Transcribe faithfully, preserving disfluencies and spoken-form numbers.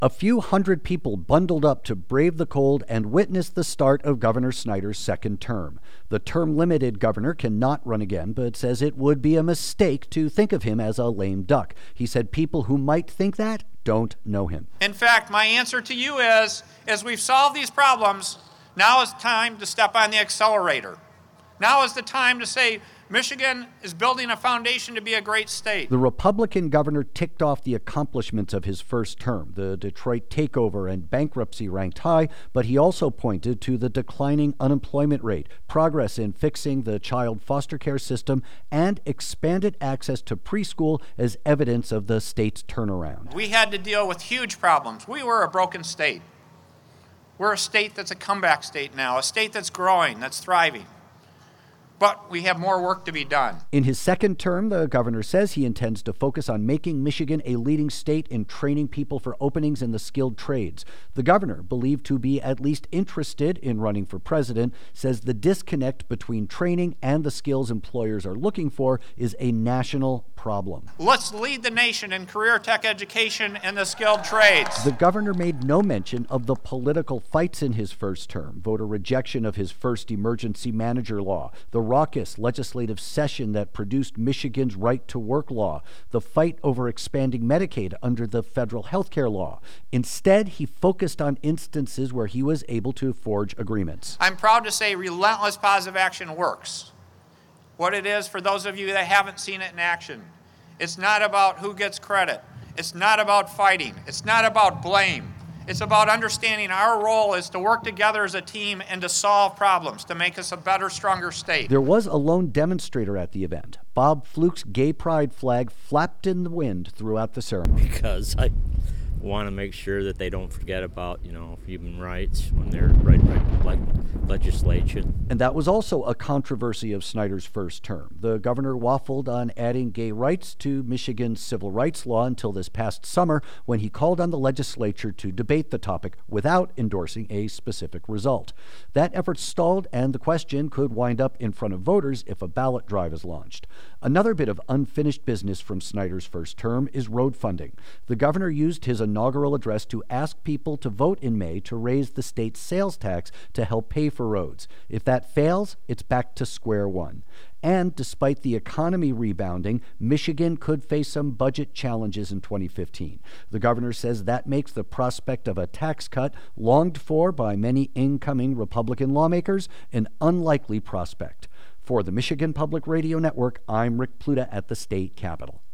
A few hundred people bundled up to brave the cold and witness the start of Governor Snyder's second term. The term-limited governor cannot run again, but says it would be a mistake to think of him as a lame duck. He said people who might think that don't know him. In fact, my answer to you is, as we've solved these problems, now is time to step on the accelerator. Now is the time to say, Michigan is building a foundation to be a great state. The Republican governor ticked off the accomplishments of his first term. The Detroit takeover and bankruptcy ranked high, but he also pointed to the declining unemployment rate, progress in fixing the child foster care system, and expanded access to preschool as evidence of the state's turnaround. We had to deal with huge problems. We were a broken state. We're a state that's a comeback state now, a state that's growing, that's thriving. But we have more work to be done. In his second term, the governor says he intends to focus on making Michigan a leading state in training people for openings in the skilled trades. The governor, believed to be at least interested in running for president, says the disconnect between training and the skills employers are looking for is a national problem. Let's lead the nation in career tech education and the skilled trades. The governor made no mention of the political fights in his first term, voter rejection of his first emergency manager law, the raucous legislative session that produced Michigan's right-to-work law, the fight over expanding Medicaid under the federal health care law. Instead, he focused on instances where he was able to forge agreements. I'm proud to say relentless positive action works. What it is, for those of you that haven't seen it in action, it's not about who gets credit. It's not about fighting. It's not about blame. It's about understanding our role is to work together as a team and to solve problems, to make us a better, stronger state. There was a lone demonstrator at the event. Bob Fluke's gay pride flag flapped in the wind throughout the ceremony. Because I want to make sure that they don't forget about, you know, human rights when they're right, right, like legislation. And that was also a controversy of Snyder's first term. The governor waffled on adding gay rights to Michigan's civil rights law until this past summer, when he called on the legislature to debate the topic without endorsing a specific result. That effort stalled, and the question could wind up in front of voters if a ballot drive is launched. Another bit of unfinished business from Snyder's first term is road funding. The governor used his inaugural address to ask people to vote in May to raise the state's sales tax to help pay for roads. If that fails, it's back to square one. And despite the economy rebounding, Michigan could face some budget challenges in twenty fifteen. The governor says that makes the prospect of a tax cut, longed for by many incoming Republican lawmakers, an unlikely prospect. For the Michigan Public Radio Network, I'm Rick Pluta at the state capitol.